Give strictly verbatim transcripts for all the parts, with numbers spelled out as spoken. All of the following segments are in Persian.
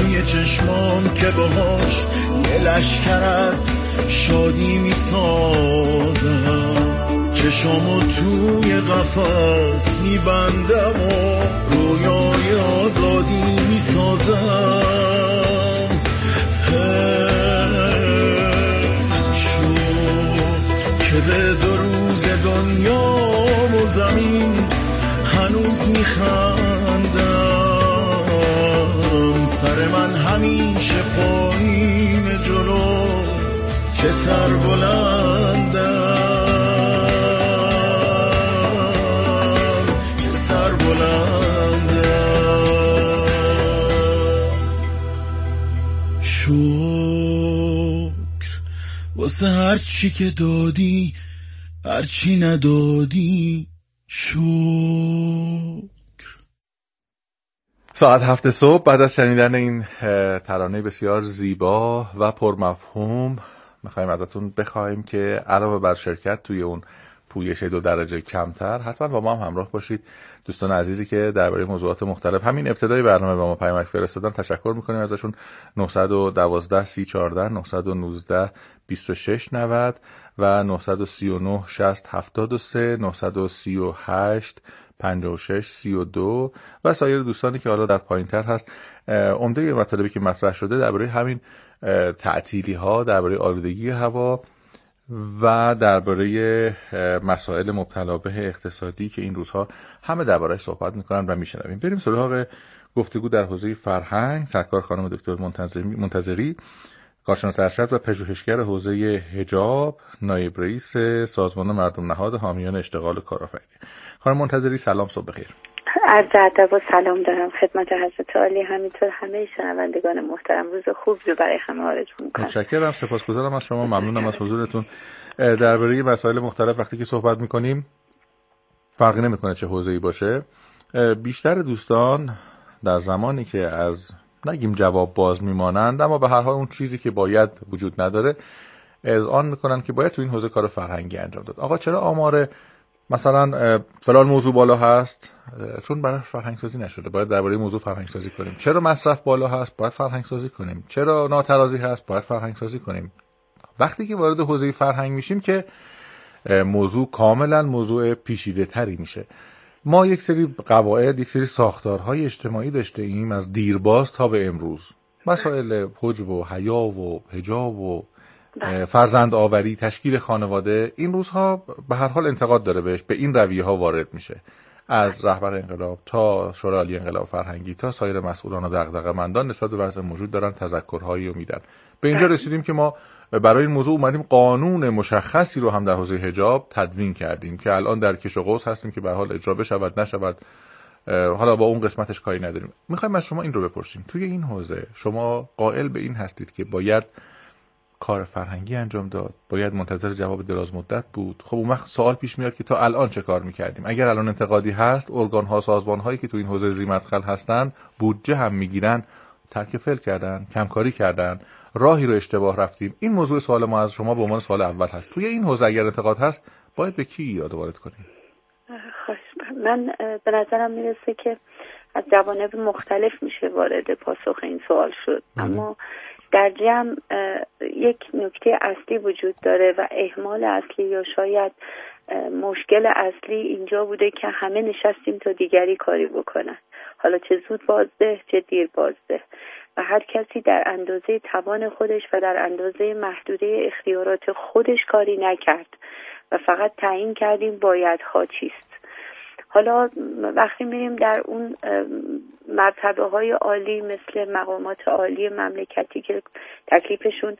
روی چشمام که باهاش یه لشکر از شادی میسازم، چشامو توی قفس میبندم و رویای آزادی میسازم. شد که به دو روز دنیا و زمین هنوز میخندم، سر من همیشه پایین جلو که سر بلندم، که سر بلندم. شکر واسه هر چی که دادی، هر چی ندادی شکر. ساعت هفت صبح بعد از شنیدن این ترانه بسیار زیبا و پرمفهوم میخوایم ازتون بخوایم که علاوه بر شرکت توی اون پویش دو درجه کمتر، حتما با ما هم همراه باشید. دوستان عزیزی که درباره موضوعات مختلف همین ابتدای برنامه با ما پیامک فرستادن تشکر میکنیم ازشون. نه یک دو سی چهارده نه یک یک بیست و شش نود و نه سه نه شصت هفتاد و سه نه سه هشت پنجاه و شش سی و دو و سایر دوستانی که حالا در پایین‌تر هست. عمده مطالبی که مطرح شده درباره همین تعطیلی ها، درباره آلودگی هوا و درباره مسائل مبتلا به اقتصادی که این روزها همه درباره‌اش صحبت میکنن و میشنویم. بریم سراغ گفتگو در حوزه فرهنگ. سرکار خانم دکتر منتظری، کارشناس ارشد و پژوهشگر حوزه حجاب، نایب رئیس سازمان مردم نهاد حامیان اشتغال کارآفرینی. خانم منتظری سلام، صبح بخیر. عرض ادب و سلام دارم خدمت حضرت عالی، همینطور همه شنوندگان محترم. روز خوب رو برای همه آرزو می‌کنم. متشکرم، سپاسگزارم از شما، ممنونم از حضورتون. درباره مسائل مختلف وقتی که صحبت می‌کنیم فرقی نمی‌کنه چه حوزه‌ای باشه، بیشتر دوستان در زمانی که از نگیم جواب باز میمانند، اما به هر حال اون چیزی که باید وجود نداره، اذعان میکنن که باید تو این حوزه کار فرهنگی انجام داد. آقا چرا آمار مثلا فلان موضوع بالا هست؟ چون برای فرهنگ سازی نشده، باید درباره موضوع فرهنگ سازی کنیم. چرا مصرف بالا هست؟ باید فرهنگ سازی کنیم. چرا ناترازی هست؟ باید فرهنگ سازی کنیم. وقتی که وارد حوزه فرهنگ میشیم که موضوع کاملا موضوع پیچیده تری میشه. ما یک سری قواعد، یک سری ساختارهای اجتماعی داشته ایم از دیرباز تا به امروز. مسائل حجب و حیا و حجاب و فرزند آوری، تشکیل خانواده، این روزها به هر حال انتقاد داره بهش، به این رویه ها وارد میشه. از رهبر انقلاب تا شورای عالی انقلاب فرهنگی تا سایر مسئولان و دغدغه‌مندان نسبت به وضع موجود دارن تذکرهایی رو میدن. به اینجا رسیدیم که ما برای این موضوع اومدیم قانون مشخصی رو هم در حوزه حجاب تدوین کردیم که الان در کش و قوس هستیم که به هر حال اجرا بشود نشود. حالا با اون قسمتش کاری نداریم. میخوایم از شما این رو بپرسیم، توی این حوزه شما قائل به این هستید که باید کار فرهنگی انجام داد، باید منتظر جواب دراز مدت بود؟ خب اون وقت سوال پیش میاد که تا الان چه کار میکردیم؟ اگر الان انتقادی هست، ارگان ها، سازمان هایی که تو این حوزه ذی‌مدخل هستن بودجه هم میگیرن، ترک فعل کردن، کمکاری کردن، راهی رو اشتباه رفتیم. این موضوع سوال ما از شما به عنوان سوال اول هست. توی این حوزه اگر انتقاد هست باید به کی یاد وارد کنیم؟ خوش من به نظرم میرسه که از جوانب مختلف میشه وارد پاسخ این سوال شد. مم. اما در جمع یک نکته اصلی وجود داره و اهمال اصلی یا شاید مشکل اصلی اینجا بوده که همه نشستیم تا دیگری کاری بکنن، حالا چه زود بازده چه دیر بازده، و هر کسی در اندازه توان خودش و در اندازه محدوده اختیارات خودش کاری نکرد و فقط تعیین کردیم بایدها چیست. حالا وقتی میریم در اون مرتبه های عالی مثل مقامات عالی مملکتی که تکلیفشون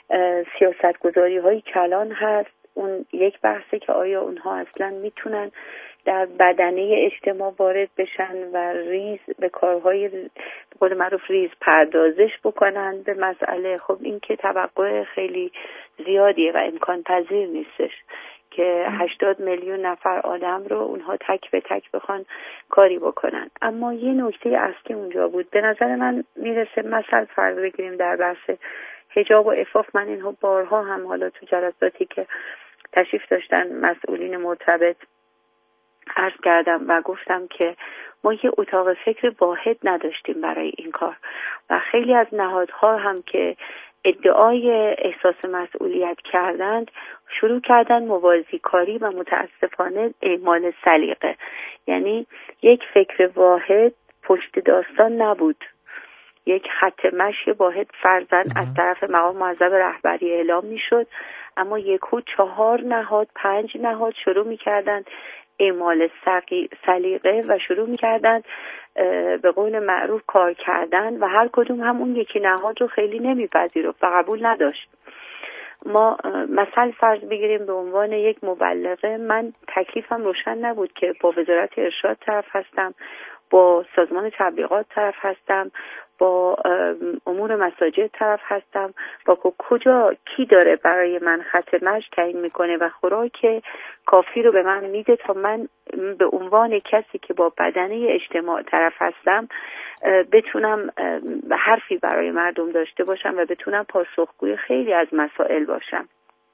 سیاست گذاری های کلان هست، اون یک بحثه که آیا اونها اصلا میتونن در بدنه اجتماع وارد بشن و ریز به کارهای به قول معروف ریز پردازش بکنن به مسئله. خب این که توقع خیلی زیادیه و امکان پذیر نیستش که هشتاد میلیون نفر آدم رو اونها تک به تک بخوان کاری بکنن. اما یه نکته اصلی اونجا بود، به نظر من میرسه مثلا فرض بگیریم در بحث حجاب و عفاف، من اینها بارها هم حالا تو جلساتی که تشریف داشتن مسئولین مرتبط عرض کردم و گفتم که ما یه اتاق فکر واحد نداشتیم برای این کار و خیلی از نهادها هم که ادعای احساس مسئولیت کردند شروع کردن موازی کاری و متاسفانه اهمال سلیقه. یعنی یک فکر واحد پشت داستان نبود، یک خط مشی واحد فرضاً از طرف مقام معظم رهبری اعلام میشد، اما یکو چهار نهاد پنج نهاد شروع میکردن اعمال سلیقه و شروع میکردن به قول معروف کار کردن و هر کدوم هم اون یکی نهاد رو خیلی نمیپذیرفت و قبول نداشت. ما مثلا فرض بگیریم به عنوان یک مبلغه، من تکلیفم روشن نبود که با وزارت ارشاد طرف هستم، با سازمان تبلیغات طرف هستم، با امور مساجد طرف هستم، با کجا کی داره برای من خط مشی تعیین میکنه و خوراک کافی رو به من میده تا من به عنوان کسی که با بدنه اجتماع طرف هستم بتونم حرفی برای مردم داشته باشم و بتونم پاسخگوی خیلی از مسائل باشم.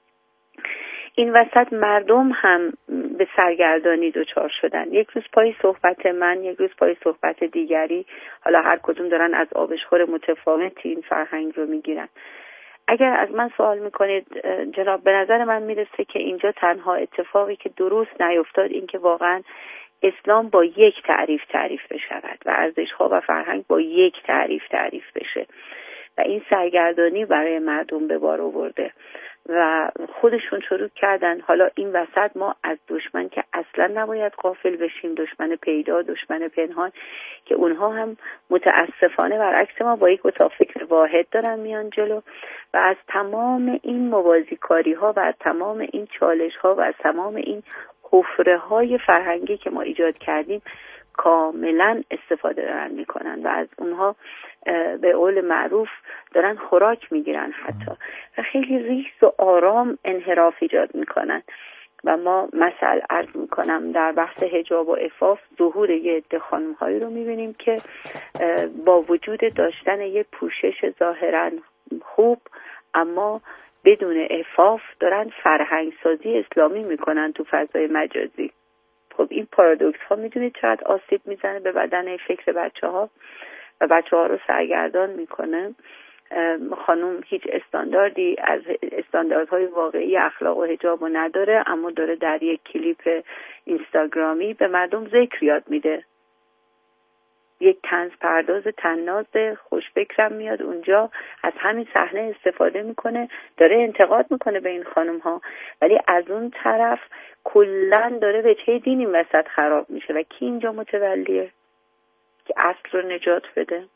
این وسط مردم هم به سرگردانی دچار شدن. یک روز پای صحبت من، یک روز پای صحبت دیگری، حالا هر کدوم دارن از آبشخور متفاوتی این فرهنگ رو میگیرن. اگر از من سوال میکنید جناب، به نظر من میرسه که اینجا تنها اتفاقی که درست نیفتاد این که واقعا اسلام با یک تعریف تعریف بشود و ارزش‌ها و فرهنگ با یک تعریف تعریف بشه و این سرگردانی برای مردم به بار آورده و خودشون شروع کردن. حالا این وسط ما از دشمن که اصلا نباید غافل بشیم، دشمن پیدا، دشمن پنهان، که اونها هم متاسفانه برعکس ما با یک اتاق فکر واحد دارن میان جلو و از تمام این موازیکاری ها و از تمام این چالش ها و از تمام این حفره های فرهنگی که ما ایجاد کردیم کاملا استفاده دارن میکنن و از اونها به قول معروف دارن خوراک میگیرن حتی و خیلی ریز و آرام انحراف ایجاد میکنن. و ما مثل عرض میکنم در بحث حجاب و عفاف ظهور یه عده خانم‌هایی رو میبینیم که با وجود داشتن یه پوشش ظاهراً خوب اما بدون عفاف دارن فرهنگ سازی اسلامی میکنن تو فضای مجازی. خب این پارادوکس ها میدونید چقدر آسیب میزنه به بدن فکر بچه ها و بچه ها رو سرگردان میکنه. خانم هیچ استانداردی از استانداردهای واقعی اخلاق و حجاب رو نداره، اما داره در یک کلیپ اینستاگرامی به مردم ذکر یاد میده. یک طنز پرداز طناز خوشفکرم میاد اونجا از همین صحنه استفاده میکنه، داره انتقاد میکنه به این خانم ها، ولی از اون طرف کلن داره وجهه دین این وسط خراب میشه و کی اینجا متولیه که اصل رو نجات بده؟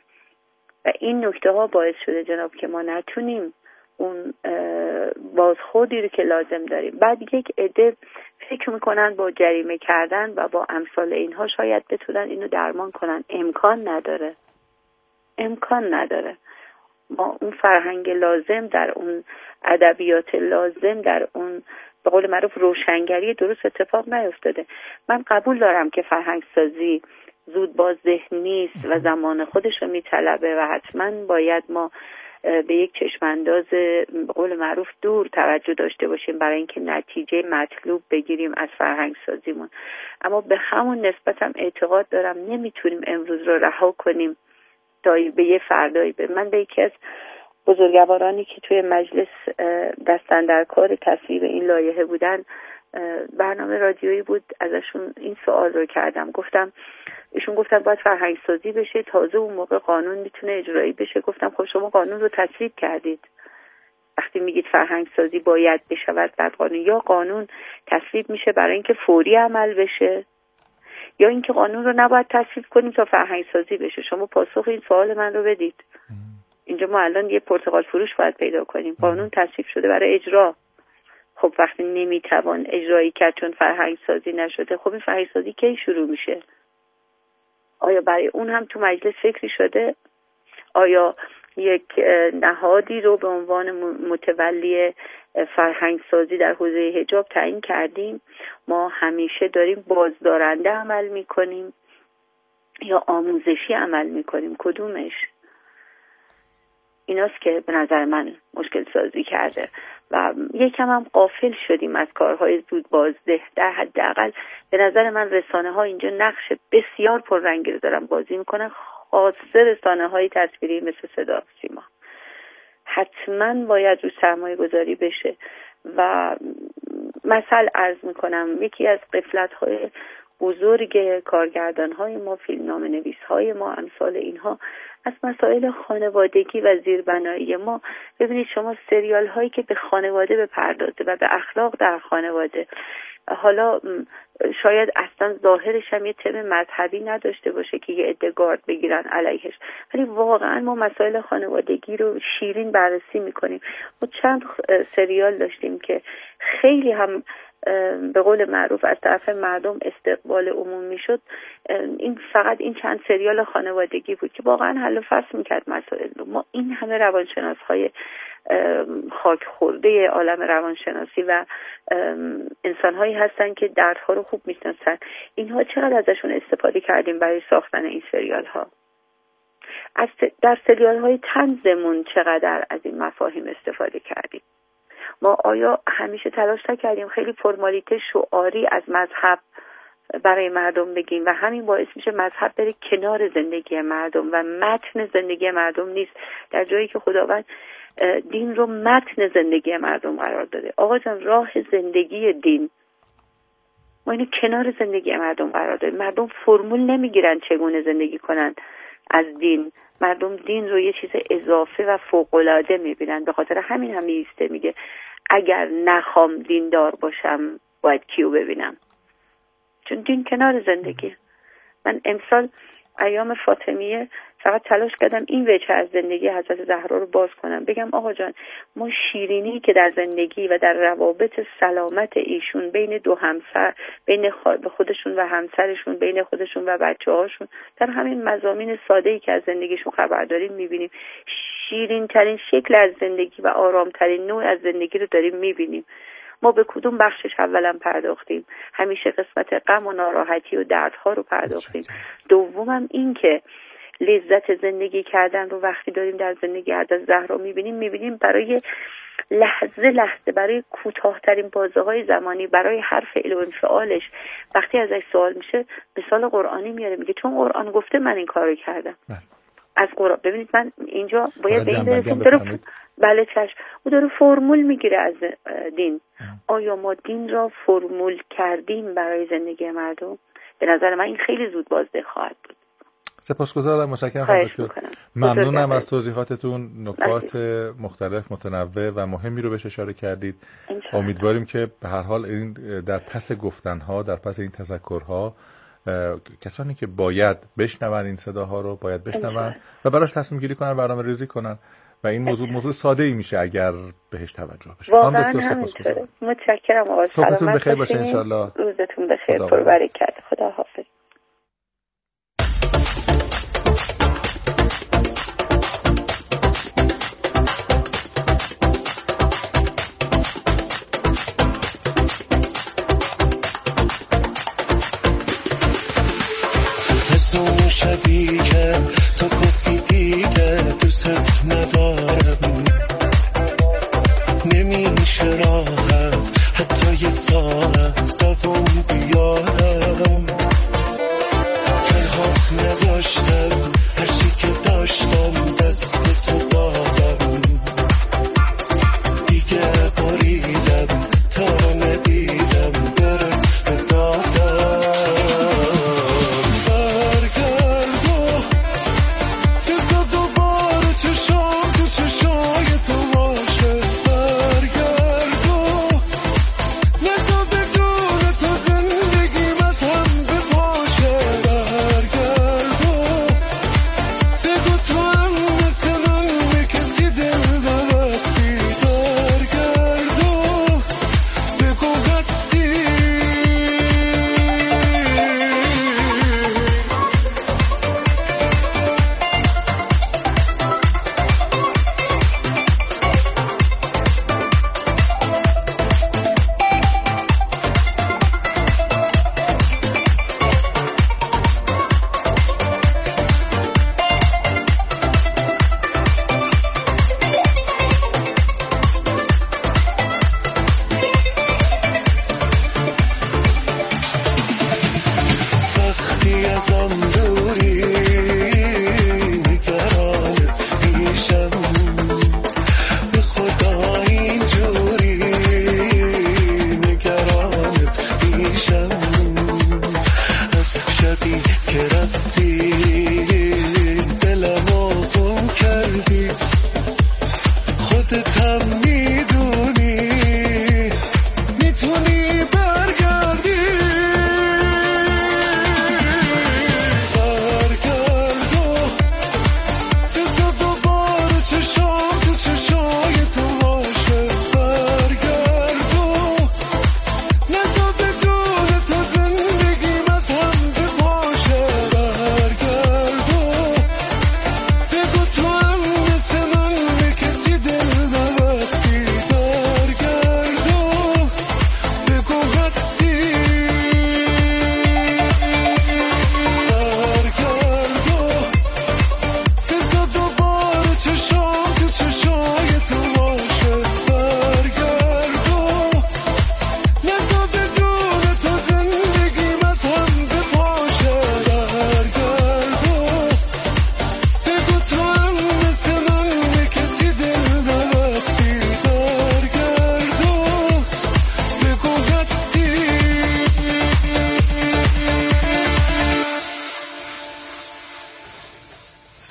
و این نکته ها باعث شده جناب که ما نتونیم اون بازخوردی رو که لازم داریم. بعد یک عده فکر میکنن با جریمه کردن و با امثال اینها شاید بتونن اینو درمان کنن. امکان نداره، امکان نداره. ما اون فرهنگ لازم در اون ادبیات لازم در اون به قول معروف روشنگری درست اتفاق نیفتاده. من قبول دارم که فرهنگ سازی زود باز ذهن نیست و زمان خودش رو میطلبه و حتما باید ما به یک چشمانداز به قول معروف دور توجه داشته باشیم برای اینکه نتیجه مطلوب بگیریم از فرهنگ سازیمون. اما به همون نسبت هم اعتقاد دارم نمیتونیم امروز رو رها کنیم تا به یه فردایی. به من به یکی از بزرگوارانی که توی مجلس دستن در کار تصویب این لایحه بودن، برنامه رادیویی بود، ازشون این سوال رو کردم. گفتم ایشون گفتن باید فرهنگ سازی بشه، تازه اون موقع قانون میتونه اجرایی بشه. گفتم خب شما قانون رو تصویب کردید، وقتی میگید فرهنگ سازی باید بشود بعد قانون، یا قانون تصویب میشه برای اینکه فوری عمل بشه یا اینکه قانون رو نباید تصویب کنیم تا فرهنگ سازی بشه. شما پاسخ این سوال من رو بدید. اینجا ما الان یه پرتقال فروش باید پیدا کنیم. قانون تصویب شده برای اجرا. خب وقتی نمیتوان اجرایی کرد چون فرهنگ سازی نشده، خب این فرهنگ سازی کی شروع میشه؟ آیا برای اون هم تو مجلس فکری شده؟ آیا یک نهادی رو به عنوان متولی فرهنگ سازی در حوزه حجاب تعیین کردیم؟ ما همیشه داریم بازدارنده عمل میکنیم یا آموزشی عمل میکنیم؟ کدومش؟ ایناست که به نظر من مشکل سازی کرده و یکم هم غافل شدیم از کارهای زود بازده. در حداقل به نظر من رسانه ها اینجا نقش بسیار پررنگی رو دارن بازی میکنن، خاصه رسانه های تصویری مثل صدا و سیما. حتما باید رو سرمایه گذاری بشه و مثل عرض میکنم یکی از غفلت های بزرگ کارگردان های ما، فیلمنامه نویس های ما، امثال اینها، از مسائل خانوادگی و زیربنایی ما. ببینید شما سریال هایی که به خانواده بپردازه و به اخلاق در خانواده، حالا شاید اصلا ظاهرش هم یه تم مذهبی نداشته باشه که یه عده گارد بگیرن علیهش، ولی واقعا ما مسائل خانوادگی رو شیرین بررسی میکنیم. ما چند سریال داشتیم که خیلی هم به قول معروف از طرف مردم استقبال عمومی شد. این فقط این چند سریال خانوادگی بود که واقعا حل و فصل میکرد مسائل رو. ما این همه روانشناس های خاک خورده عالم روانشناسی و انسان هایی هستن که دردها رو خوب میشناسن. اینها چقدر ازشون استفاده کردیم برای ساختن این سریال ها؟ از در سریال های طنزمون چقدر از این مفاهیم استفاده کردیم؟ ما آیا همیشه تلاش نکردیم خیلی فرمالیته شعاری از مذهب برای مردم بگیم و همین باعث میشه مذهب بره کنار زندگی مردم و متن زندگی مردم نیست، در جایی که خداوند دین رو متن زندگی مردم قرار داده. آقا جان، راه زندگی دین، ما اینو کنار زندگی مردم قرار داده. مردم فرمول نمیگیرن چگونه زندگی کنن از دین، مردم دین رو یه چیز اضافه و فوق‌العاده میبینن. به خاطر همین هم میسته میگه اگر نخوام دیندار باشم باید کیو ببینم، چون دین کنار زندگی. من امسال ایام فاطمیه فقط تلاش کردم این وجه از زندگی حضرت زهرا رو باز کنم، بگم آقا جان، ما شیرینی که در زندگی و در روابط سلامت ایشون بین دو همسر، بین خودشون و همسرشون، بین خودشون و بچه هاشون، در همین مضامین ساده‌ای که از زندگیشون خبر داریم میبینیم. شیرین ترین شکل از زندگی و آرام ترین نوع از زندگی رو داریم میبینیم. ما به کدوم بخشش اولا پرداختیم؟ همیشه قسمت غم و ناراحتی و دردها رو پرداختیم. دومم این که لذت زندگی کردن رو وقتی داریم در زندگی حضرت زهرا میبینیم میبینیم برای لحظه لحظه، برای کوتاه‌ترین بازه‌های زمانی، برای هر فعل و انفعالش وقتی ازش سوال میشه مثال قرآنی میاره، میگه چون قرآن گفته من این کارو کردم. بله. از قرآن ببینید من اینجا باید به این برسیم داره ف... بله چشم، او داره فرمول میگیره از دین. آیا ما دین را فرمول کردیم برای زندگی مردم؟ به نظر من این خیلی زود بازده خواهد بود. سپاسگزارم، متشکرم دکتر. ممنونم از توضیحاتتون. نکات مختلف، متنوع و مهمی رو بهش اشاره کردید. امیدواریم که به هر حال این در پس گفتنها، در پس این تذکرها، کسانی که باید بشنون این صداها رو باید بشنون و براش تصمیم گیری کنن، برنامه ریزی کنن و این موضوع موضوع ساده ای میشه اگر بهش توجه بشه. واقعا همینطوره. متشکرم آقا. صبحتون بخیر باشه ان شاء الله. روزتون بخیر، پر برکت. خدا حافظ. اون شبی که تو گفتی دیگه دوست ندارم، نمیشه راحت حتی یه ساعت دوم بیارم. فرهات نداشتم، هرچی که داشتم دست تو دادم، دیگه بریدم تا ندیدم برس به دادم. برگرد و بزا دوباره چشام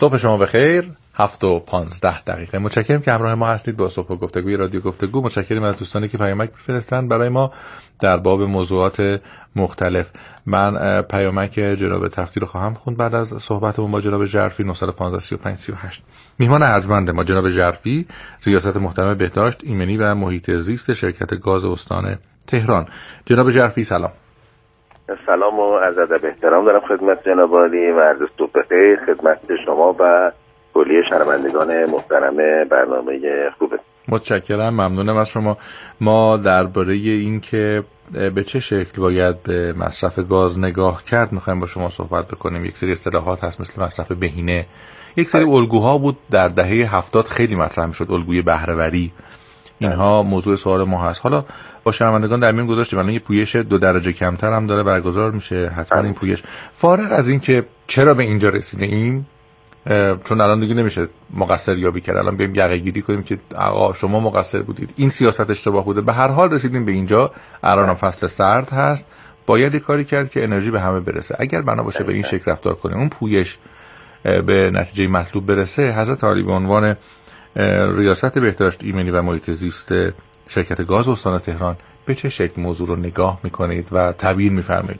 صبح شما بخیر. هفت و پانزده دقیقه. متشکرم که همراه ما هستید با صبح گفتگوی رادیو گفتگو. متشکرم از دوستانی که پیامک می‌فرستن برای ما در باب موضوعات مختلف. من پیامک جناب تفتی رو خواهم خوند بعد از صحبتمون با جناب ژرفی. نه یک پنج سی و پنج سی و هشت میهمان ارجمند ما جناب ژرفی، ریاست محترم بهداشت ایمنی و محیط زیست شرکت گاز استان تهران. جناب ژرفی سلام. سلام و عرض ادب احترام دارم خدمت جناب عالی و عرض صبح بخیر خدمت شما و کلیه شنوندگان محترم برنامه خوبه. متشکرم، ممنونم از شما. ما درباره این که به چه شکل باید به مصرف گاز نگاه کرد میخوایم با شما صحبت بکنیم. یک سری اصطلاحات هست مثل مصرف بهینه، یک سری الگوها بود در دهه هفتاد خیلی مطرح میشد، الگوی بهره‌وری. اینها موضوع سوال ما هست. حالا با شنوندگان در میون گذاشتیم الان یه پویش دو درجه کمتر هم داره برگزار میشه، حتما این پویش فارغ از این که چرا به اینجا رسیدیم، چون الان دیگه نمیشه مقصر یابی کرد، الان بیایم یقه گیری کنیم که آقا شما مقصر بودید، این سیاست اشتباه بوده. به هر حال رسیدیم به اینجا، الان فصل سرد هست، باید یه کاری کرد که انرژی به همه برسه. اگر بنا باشه به این شکل رفتار کنیم، اون پویش به نتیجه مطلوب برسه، حضرت عالی به عنوان ریاست بهداشت ایمنی و محیط زیست شرکت گاز استان تهران به چه شکل موضوع رو نگاه میکنید و تعبیر میفرمایید؟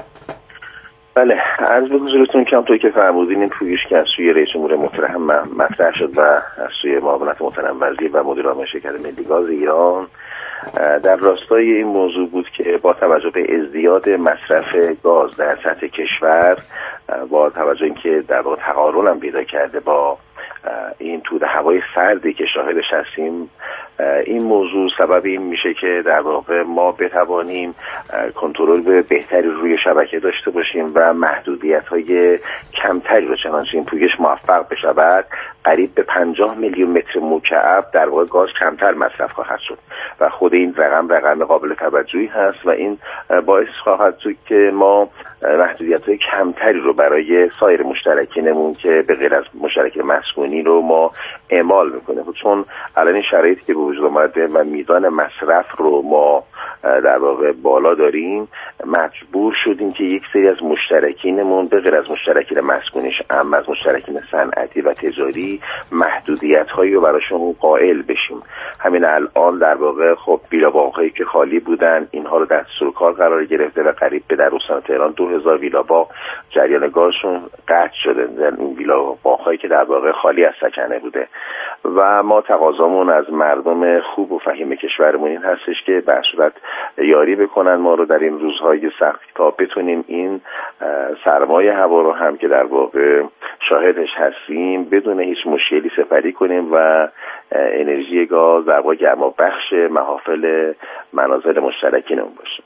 بله، عرض به حضورتون که همونطور که فرمودین این پویش که از سوی رئیس جمهور محترم مطرح شد و از سوی معاونت محترم وزیر و مدیر عامل شرکت ملی گاز ایران در راستای این موضوع بود که با توجه به ازدیاد مصرف گاز در سطح کشور، با توجه اینکه در واقع تقارن هم پیدا کرده با این توده هوای سردی که شاهدش هستیم، این موضوع سبب این میشه که در واقع ما بتوانیم کنترل بهتری روی شبکه داشته باشیم و محدودیت‌های کمتری رو، چنانچه این پویش موفق بشود، قریب به پنجاه میلیون متر مکعب در واقع گاز کمتر مصرف خواهد شد و خود این رقم رقم قابل توجهی هست و این باعث خواهد شد که ما محدودیت‌های کمتری رو برای سایر مشترکینمون که به غیر از مشترکین مسکونی رو ما اعمال میکنه، چون الان این شرایطی که به وجود اومده و میزان مصرف رو ما در واقع بالا داریم، مجبور شدیم که یک سری از مشترکینمون به غیر از مشترکین مسکونیش، اما از مشترکین صنعتی و تجاری محدودیت‌هایی رو براشون قائل بشیم. همین الان در واقع خب ویلاواقعی که خالی بودن، اینها رو دستور کار قرار گرفته و قریب به در استان تهران دو هزار ویلاواق جریان گازشون قطع شده. این ویلاواقعی که در واقع خالی از سکنه بوده و ما تقاضامون از مردم خوب و فهیم کشورمون این هستش که به صورت یاری بکنن ما رو در این روزهای سخت تا بتونیم این سرمایه هوا رو هم که در واقع شاهدش هستیم بدون هیچ مشکلی سپری کنیم و انرژی گاز در واقع گرما بخش محافل منازل مشترکینمون باشه.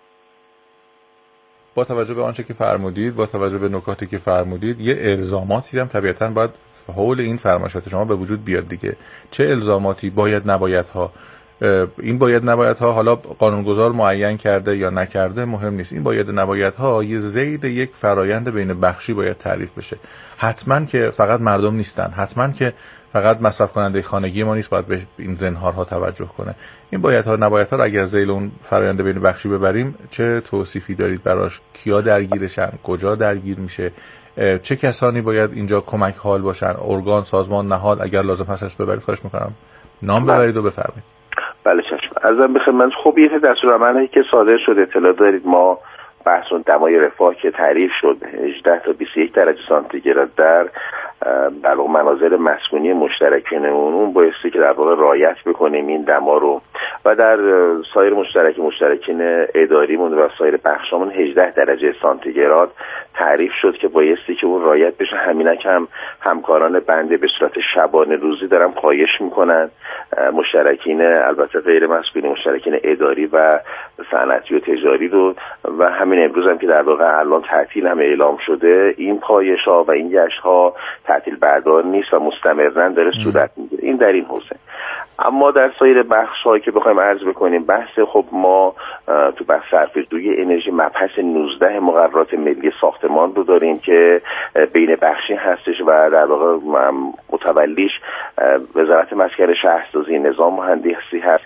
با توجه به آنچه که فرمودید، با توجه به نکاتی که فرمودید، یه الزاماتی هم طبیعتاً باید حول این فرمایشات شما به وجود بیاد دیگه. چه الزاماتی، باید نباید ها؟ این باید نباید ها حالا قانونگذار معین کرده یا نکرده مهم نیست، این باید نباید ها یه زید یک فرایند بین بخشی باید تعریف بشه. حتما که فقط مردم نیستن، حتما که فقط مصرف کننده خانگی ما نیست باید به این زنهارها توجه کنه. این باید ها نباید ها اگر ذیل اون فرآیند بین بخشی ببریم، چه توصیفی دارید براش؟ کیا درگیرشن؟ کجا درگیر میشه؟ چه کسانی باید اینجا کمک حال باشن؟ ارگان، سازمان، نهاد، اگر لازم هستش ببرید خواهش میکنم نام ببرید و بفرمایید. بله چشم. ازم بخیر من خب یه دستورالعملی که صادر شده اطلاع دارید. ما بحث دمای رفاه که تعریف شد هجده تا بیست و یک درجه سانتیگراد در در واقع منازل مسکونی مشترکینمون، اون بایستی که در واقع رعایت بکنیم این دما رو و در سایر مشترک مشترکین اداریمون و سایر بخشامون هجده درجه سانتیگراد تعریف شد که بایستی که اون رعایت بشه. همینک هم همکاران بنده به صورت شبانه روزی دارم خواهش میکنن مشترکین البته غیر مسکونی، مشترکین اداری و صنعتی و تجاری رو و همین امروز هم که در واقع الان تعطیل هم اعلام شده، این پایش‌ها و این گشت‌ها تعطیل بردار نیست و مستمرا داره صورت میگیره. این در این حوزه. اما در سایر بخش‌هایی که بخوایم عرض بکنیم، بحث خب ما تو بحث صرفه‌جویی انرژی مبحث نوزده مقررات ملی ساختمان رو داریم که بین بخشی هستش و در واقع متولیش وزارت مسکن شهرسازی نظام مهندسی هست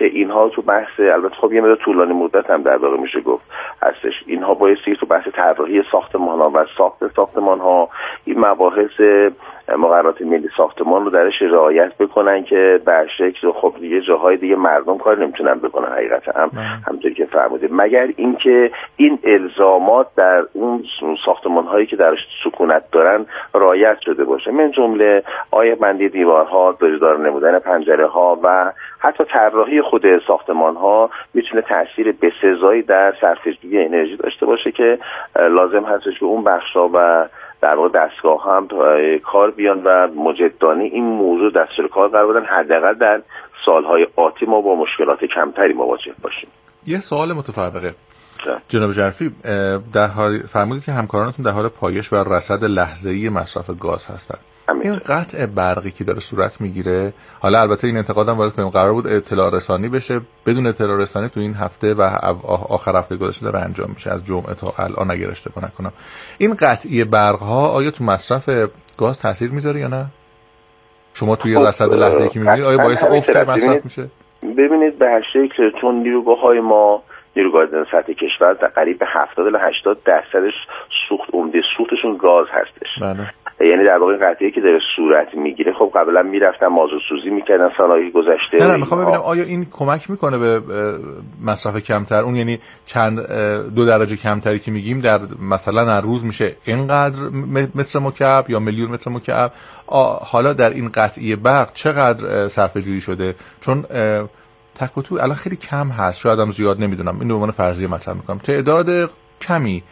که اینها تو بحث، البته خب یه مقدار طولانی مدت هم در واقع میشه گفت هستش، اینها بایستی تو بحث طراحی ساختمان‌ها و ساخت ساختمان‌ها این مباحث مقررات ملی ساختمان رو درش رعایت بکنن که به شکل خب دیگه جاهای دیگه مردم کار نمیتونن بکنن حقیقتا هم همونطوری که فرمودید، مگر اینکه این الزامات در اون ساختمان‌هایی که درش سکونت دارن رعایت شده باشه، من جمله آیه بندی دیوارها، داریدار نمودن پنجره‌ها و حتی طراحی خود ساختمان‌ها میتونه تاثیر بسزایی در صرفه‌جویی انرژی داشته باشه که لازم هستش که اون بخشا و در واقع دستگاه هم کار بیان و مجدانه این موضوع دستور کار قرار بدن، حداقل در سالهای آتی ما با مشکلات کمتری مواجه باشیم. یه سوال متفرقه جناب جعفری، در حال فرمودید که همکارانتون در حال پایش و رصد لحظه‌ای مصرف گاز هستن. این قطع برقی که داره صورت میگیره، حالا البته این انتقادم وارد کنیم، قرار بود اطلاع رسانی بشه، بدون اطلاع رسانی تو این هفته و آخر هفته گذشته داره انجام میشه، از جمعه تا الان اگر اشتباه نکنم. این قطعی برق ها آیا تو مصرف گاز تاثیر میذاره یا نه؟ شما توی رصد لحظه‌ای که میبینید آیا باعث افت مصرف میشه؟ ببینید به هر شکل چون نیروگاه‌های ما نیروگاه سطح کشور در قریب به هفتاد الی هشتاد درصدش سوخت عمده سوختشون گاز هستش. بله. یعنی در واقع قضیه که داره صورت میگیره، خب قبلا میرفتن مازوت سوزی میکردن سالهای گذشته. نه نه میخوام ببینم آیا این کمک میکنه به مصرف کمتر، اون یعنی چند دو درجه کمتری که میگیم در مثلا هر روز میشه اینقدر متر مکعب یا میلیون متر مکعب، حالا در این قطعی برق چقدر صرفه جویی شده؟ چون تک و تو الان خیلی کم هست، شاید هم زیاد، نمیدونم، اینو به عنوان فرضیه مطرح میکنم، تعداد کمی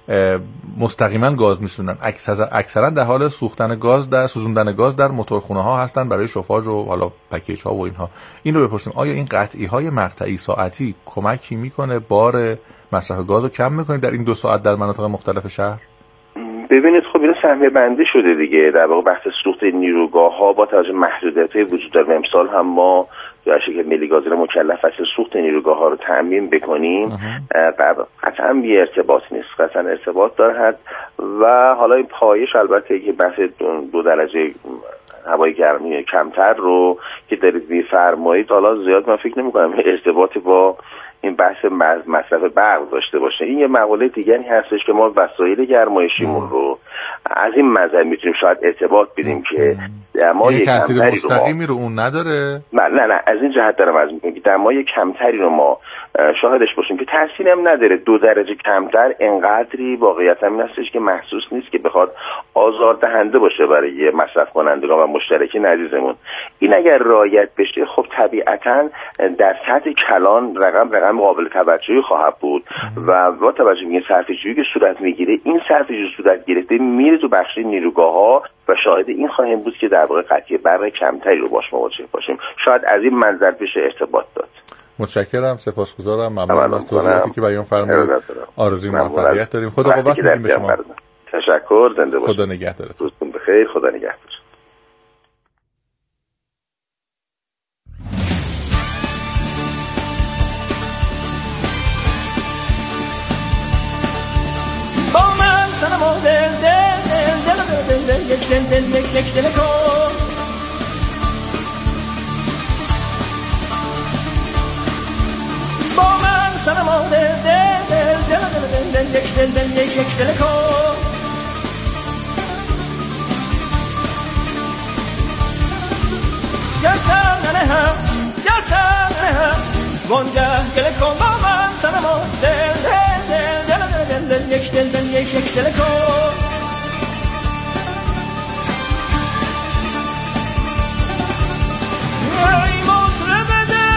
مستقیما گاز میسوزونن، اکثرا در حال سوختن گاز در سوزوندن گاز در موتورخونه ها هستن برای شوفاژ و حالا پکیج ها و اینها. این رو بپرسیم آیا این قطعی های مقطعی ساعتی کمکی میکنه بار مصرف گاز رو کم میکنه در این دو ساعت در مناطق مختلف شهر؟ ببینید خب اینا سهمیه بندی شده دیگه، در واقع بحث سوخت نیروگاه ها با توجه محدودیت‌های وجود داره. امسال هم ما در شکل ملی گازی رو مکلف هستیم سوخت نیروگاه ها رو تامین بکنیم، قطعا بی ارتباط نیست، قطعا ارتباط داره. و حالا این پایش البته که بحث دو درجه هوای گرمی کمتر رو که دارید میفرمایید، حالا زیاد من فکر نمی‌کنم ارتباطی با این بحث مصرف برق داشته باشه. این یه مقوله دیگری هستش که ما وسایل گرمایشیمون رو از این منظر میتونیم شاید ارتباط بدیم که دمای تاثیر مستقیمی رو اون نداره. نه نه نه از این جهت دارم عرض میکنم که دمای کمتری رو ما شاهدش باشیم که تاثیری هم نداره. دو درجه کمتر انقدری واقعیت هم این هستش که محسوس نیست که بخواد آزاردهنده باشه برای مصرف کنندگان و مشترکین عزیزمون. این اگر رعایت بشه خب طبیعتاً در سطح کلان رقم رقم قابل توجهی خواهد بود و با توجه به این صرفه‌جویی که صورت میگیره، این صرفه‌جویی صورت گرفته میره تو بخش نیروگاه‌ها و شاهد این خواهیم بود که در واقع قطعی برق کمتری رو باش مواجه باشیم. شاید از این منظر بشه ارتباط داد. متشکرم، سپاسگزارم، ممنون از توضیحاتی که بیان فرمودید. آرزوی موفقیت داریم. خدا قوت میدیم به شما. تشکر، زنده باشید. خدا نگهدارتون. روزتون بخیر، خدا نگهدار. با من سنم و دل دل دل دل دل دل یک دل دل یک یک دل کن، با من سنم و دل دل دل دل دل دل یک دل دل یک یک دل کن. گرسم ننهم گرسم ننهم وانگه گل کن، با من سنم و دل دل دل دل دل یک دل دل یک یک دل کن. ای مطرب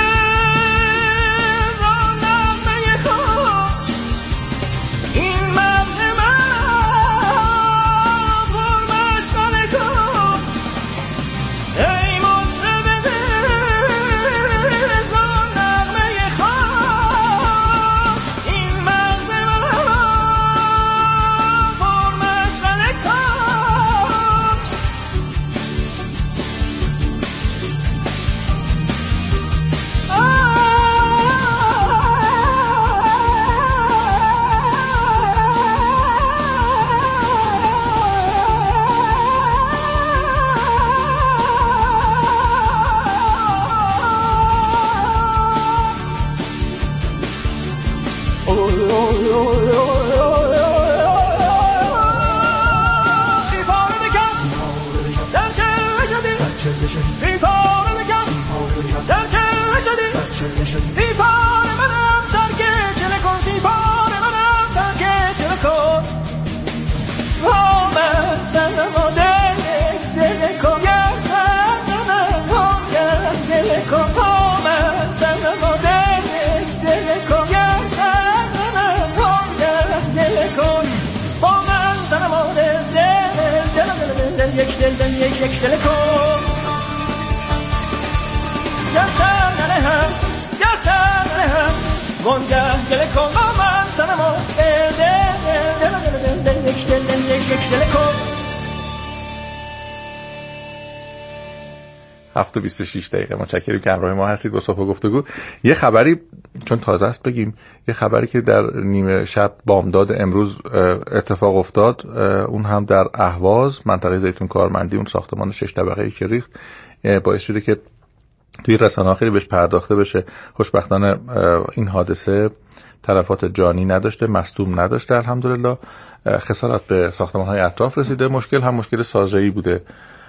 دل را نغمه خوش، این مرد من پر مشغله کن. ای مطرب دل را نغمه خوش، این مرد من پر مشغله سی پاره بکن در چله شدی سی پاره منم در که چله کن سی پاره منم در که چله کن آمد سنم و دل دل کن گر سنم آمد دل کن آمد سنم و دل دل کن گر سنم آمد دل کن آمد سنم و دل دل دل دل یک دل دل یک یک دل کن یا سنم هم یا سنم هم گنگه دل کن آمد سنم و دل دل دل دل دل یک دل دل یک یک دل کن هفت و بیست و شش دقیقه. متشکرم که همراه ما هستید با صبح گفتگو. یه خبری چون تازه است بگیم، یه خبری که در نیمه شب بامداد امروز اتفاق افتاد، اون هم در اهواز منطقه زیتون کارمندی، اون ساختمان شش طبقه‌ای که ریخت باعث شده که توی رسانه‌ها خیلی بهش پرداخته بشه. خوشبختانه این حادثه تلفات جانی نداشته، مصدوم نداشته الحمدلله. خسارت به ساختمان‌های اطراف رسیده. مشکل هم مشکل سازه‌ای بوده.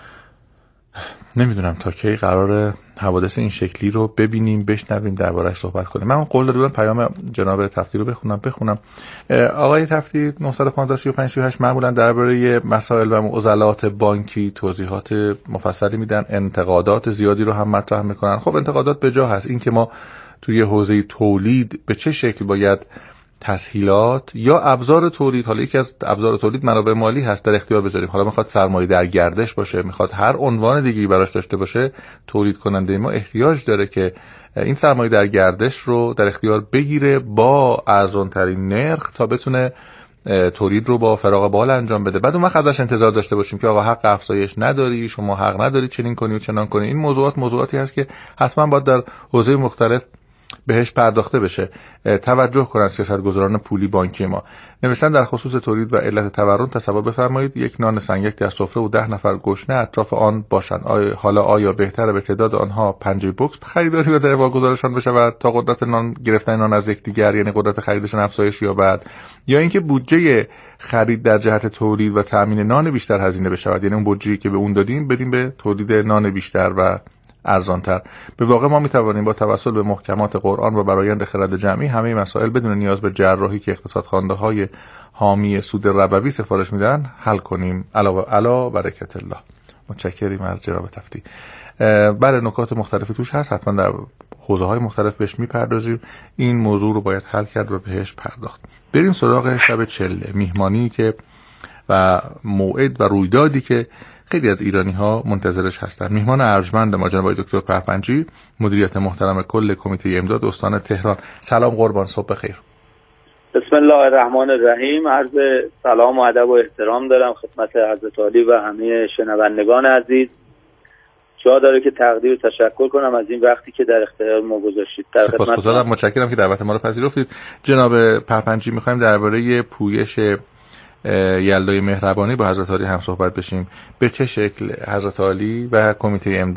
نمیدونم تا کی قراره حوادث این شکلی رو ببینیم، بشنویم، درباره‌اش صحبت کنیم. من قول داده بودم پیام جناب تفتی رو بخونم بخونم آقای تفتی نه یک پنج سه پنج سه هشت معمولا درباره مسائل و معضلات بانکی توضیحات مفصلی میدن، انتقادات زیادی رو هم مطرح میکنن. خب انتقادات به جا هست. این که ما توی حوزه تولید به چه شکل باید تسهیلات یا ابزار تولید، حالا یکی از ابزار تولید منابع مالی هست، در اختیار بذاریم. حالا میخواد سرمایه در گردش باشه، میخواد هر عنوان دیگه‌ای براش داشته باشه، تولید کننده ما احتیاج داره که این سرمایه در گردش رو در اختیار بگیره با ارزان ترین نرخ تا بتونه تولید رو با فراغ بال انجام بده. بعد اون وقت ازش انتظار داشته باشیم که آقا حق افزایش نداری، شما حق نداری چنین کنی و چنان کنی. این موضوعات موضوعاتی هست که حتما باید در حوزه مختلف بهش پرداخته بشه. توجه کنن سیاستگزاران پولی بانکی ما. نوشتن در خصوص تولید و علت تورم تصور بفرمایید یک نان سنگک در سفره و ده نفر گشنه اطراف آن باشند. آیا حالا آیا بهتره به تعداد آنها پنجه بوکس خریداری و در واگذارشان بشود تا قدرت نان گرفتن نان از یکدیگر، یعنی قدرت خریدشون افزایش یابد، یا اینکه بودجه خرید در جهت تولید و تامین نان بیشتر هزینه بشود، یعنی اون بودجه‌ای که به اون دادیم بدیم به تولید نان بیشتر و ارزانتر. به واقع ما می توانیم با توسل به محکمات قرآن و برآیند خرد جمعی همه مسائل بدون نیاز به جراحی که اقتصادخوانده حامی سود ربوی سفارش میدن حل کنیم. علاوه علا برکت الله. متشکریم از جناب تفتی. برای نکات مختلفی توش هست، حتما در حوزه های مختلف بهش میپردازیم. این موضوع رو باید حل کرد و بهش پرداخت. بریم سراغ شب چله، میهمانی که و موعد و رویدادی که خیلی از ایرانی ها منتظرش هستند. میهمان ارجمند ما جناب دکتر پرپنجی، مدیریت محترم کل کمیته امداد استان تهران. سلام قربان، صبح خیر. بسم الله الرحمن الرحیم. عرض سلام و ادب و احترام دارم خدمت حضرت عالی و همه شنوندگان عزیز. جا داره که تقدیر و تشکر کنم از این وقتی که در اختیار ما گذاشتید. سپاسگزارم، متشکرم که دعوت ما رو پذیرفتید. جناب پرپنجی، می‌خوایم درباره پویش یلدای مهربانی با حضرت عالی هم صحبت بشیم. به چه شکل حضرت عالی و کمیته امداد